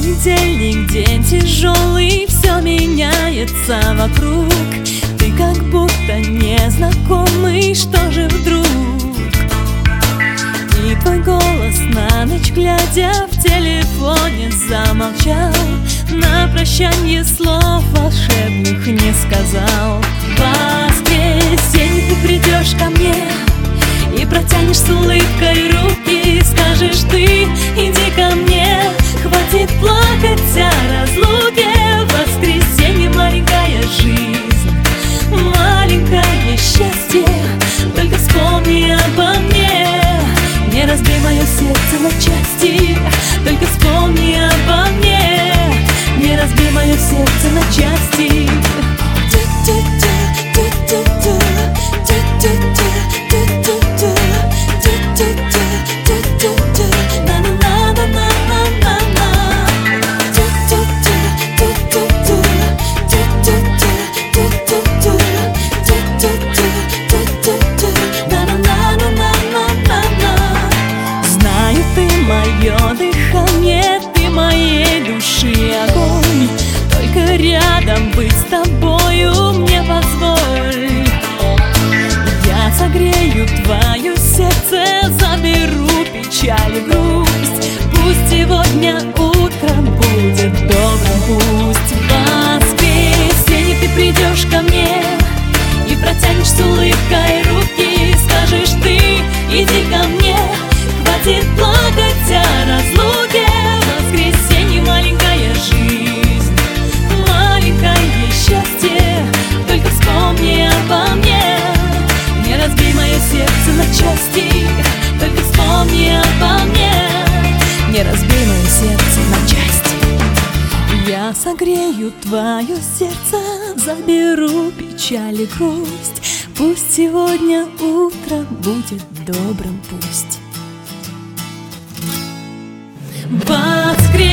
Понедельник, день тяжелый, все меняется вокруг. Ты как будто незнакомый, что же вдруг? И твой голос на ночь глядя в телефоне замолчал. На прощанье слов волшебных не сказал. В воскресенье ты придешь ко мне и протянешь с улыбкой руки. Скажешь ты: иди ко мне, хватит плакать о разлуке. В воскресенье маленькая жизнь, маленькое счастье. Только вспомни обо мне, не разбей мое сердце на части. Только вспомни обо мне, не разбей мое сердце на части. Знаю, ты мое дыхание, ты моей души огонь. Только рядом быть с тобою мне позволь. Я согрею твое сердце, заберу печаль и грусть. Пусть сегодня утром будет добрым, пусть в воскресенье ты придешь ко мне и протянешь с улыбкой руки. Скажешь ты: иди ко мне, хватит плакать о разлуке. В воскресенье маленькая жизнь, маленькое счастье. Только вспомни обо мне, не разбей мое сердце на части. Только вспомни обо мне, не разбей мое сердце на части. Я согрею твое сердце, заберу печаль и грусть. Пусть сегодня утро будет добрым, пусть. Воскресенье